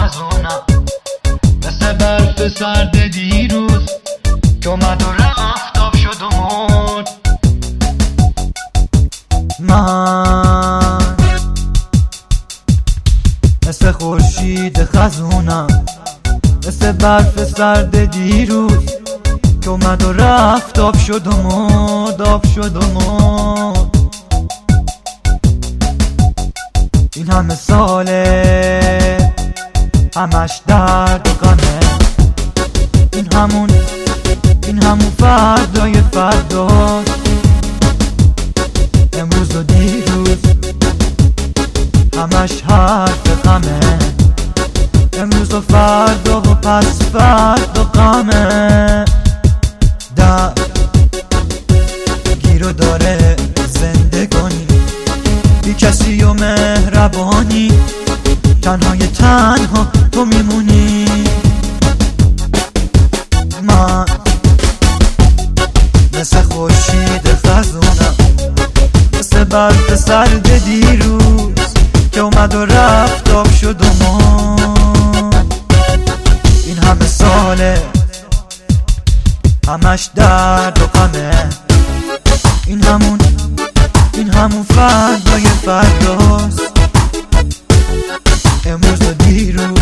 خزونم، مثل برف سرد دیروز که اومد و رفت، آب شد و مرد. من مثل خورشید خزونم، مثل برف سرد دیروز که اومد و رفت، آب شد و مرد، آب شد و مرد. این همه ساله همش درد و غمه، این همون فردای فرداست، امروز و دیروز همش حرف غمه، امروز و فردا و پس فردا غمه. درد گیرو داره زندگانی، بی کسی و مهربانی، تنهای تنها تو میمونی. من مثل خورشید خزونم، مثل برف سرد دیروز که اومد و رفت، آب شد و مرد. این همه ساله همش درد و غمه، این همون فردای فرداست، امروز و دیروز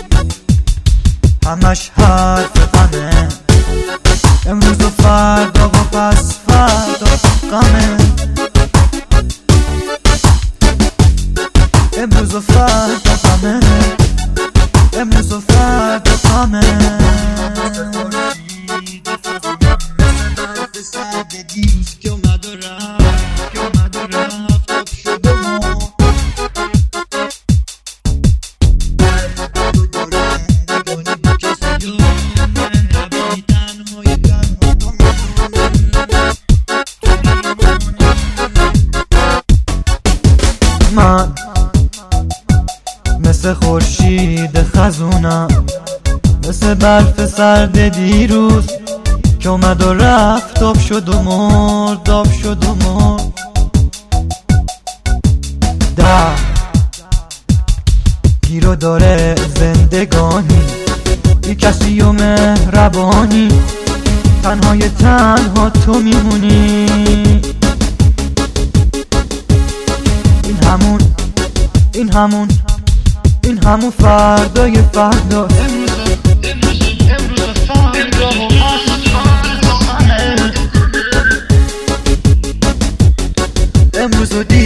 همش حرف غمه، امروز و فردا و پس فردا غمه، امروز و فردا غمه، امروز و فردا غمه. برف سرد دیروز که اومد و رفت، که اومد و رفت، آب شد و مرد. تو داره نگانی بی کسی و مهربانی، تنهای تنها تو میمونی. من مثل خورشید خزونم، مثل برف سرد دیروز که اومد و رفت، آب شد و مرد، آب شد و مرد. درد گیرو داره زندگانی، بی کسی و مهربانی، تنهای تنها تو میمونی. این همون فردای فردا، امروز فردا و پس فردا غمه، امروز و